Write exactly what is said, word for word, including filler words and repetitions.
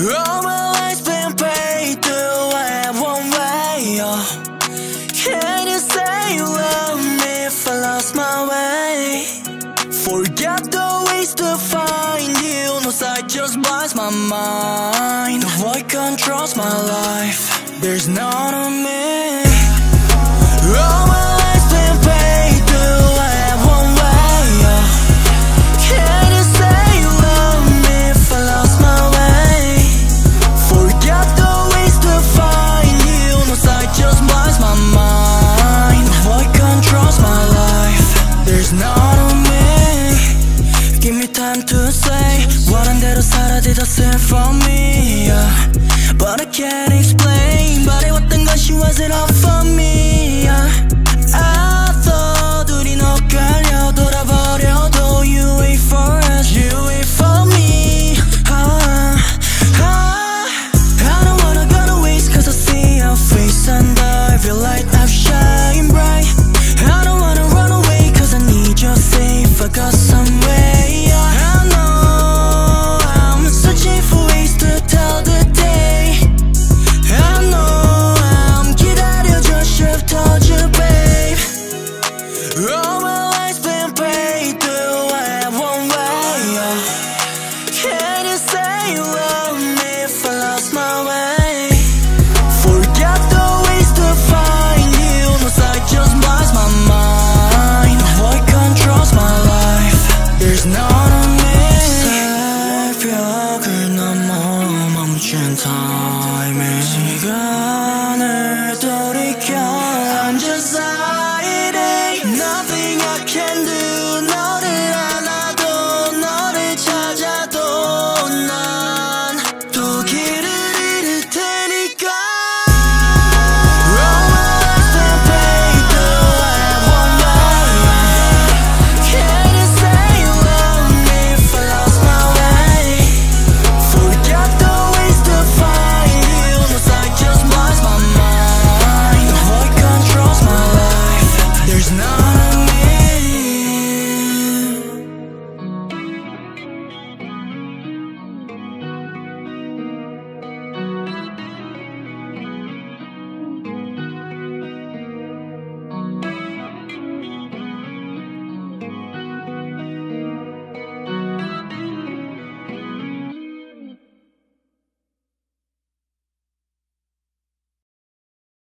All my life's been paid to have one way, oh. Can you say you love me if I lost my way? Forget the ways to find you, no sight just blinds my mind. The void controls my life, there's none of me. All